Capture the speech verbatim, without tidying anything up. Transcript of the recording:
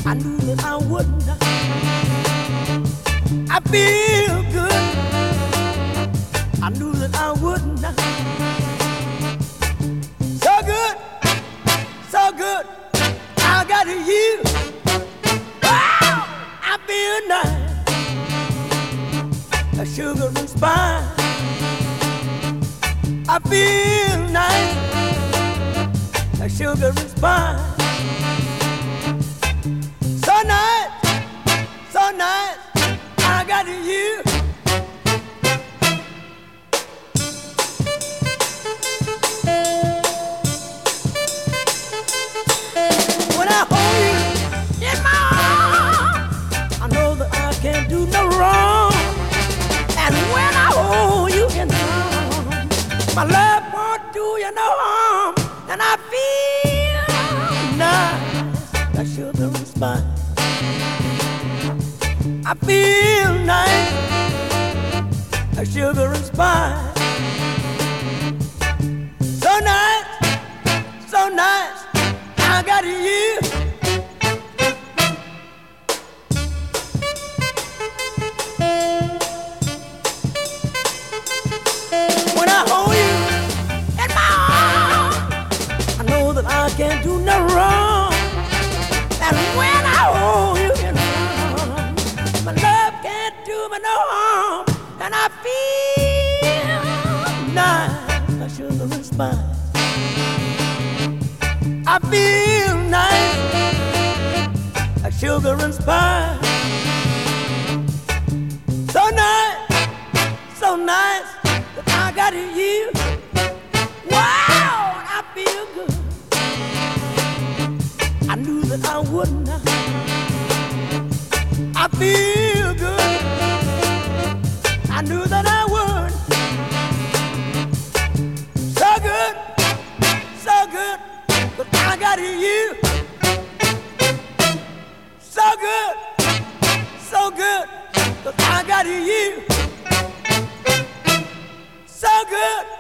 I knew that I wouldn't. I feel good. I knew that I wouldn't. So good, so good. I got you. Wow, I feel nice. A sugar and spice. I feel nice. A sugar and spice. So nice, so nice. I got you. When I hold you in my arms, I know that I can't do no wrong. And when I hold you in my arms, my love won't do you no harm. And I feel nice, like sugar and spice. I feel nice, like sugar and spice. So nice, so nice, I got you. When I hold you in my arms, I know that I can't do no wrong. And when I hold you in my arms, my love can't do me no harm. And I feel nice, like sugar and spice. I feel nice, like sugar and spice. So nice, so nice, that I got you. Wow, I feel good. I knew that I wouldn't. I feel good. I knew that I would. So good, so good, but I got you. So good, so good, but I got you. So good.